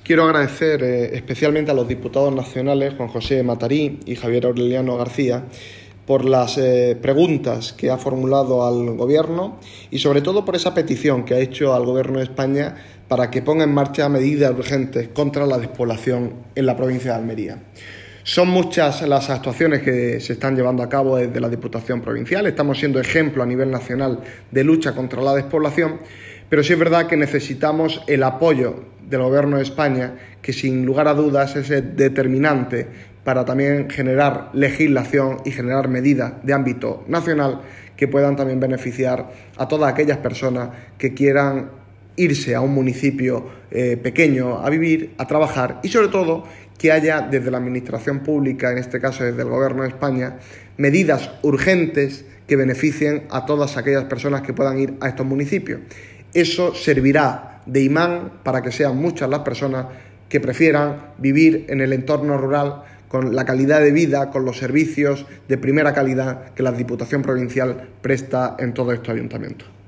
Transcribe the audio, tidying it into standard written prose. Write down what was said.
Quiero agradecer especialmente a los diputados nacionales Juan José Matarí y Javier Aureliano García por las preguntas que ha formulado al Gobierno y sobre todo por esa petición que ha hecho al Gobierno de España para que ponga en marcha medidas urgentes contra la despoblación en la provincia de Almería. Son muchas las actuaciones que se están llevando a cabo desde la Diputación Provincial. Estamos siendo ejemplo a nivel nacional de lucha contra la despoblación, pero sí es verdad que necesitamos el apoyo del Gobierno de España, que sin lugar a dudas es determinante para también generar legislación y generar medidas de ámbito nacional que puedan también beneficiar a todas aquellas personas que quieran irse a un municipio pequeño a vivir, a trabajar y sobre todo que haya desde la Administración Pública, en este caso desde el Gobierno de España, medidas urgentes que beneficien a todas aquellas personas que puedan ir a estos municipios. Eso servirá de imán para que sean muchas las personas que prefieran vivir en el entorno rural con la calidad de vida, con los servicios de primera calidad que la Diputación Provincial presta en todos estos ayuntamientos.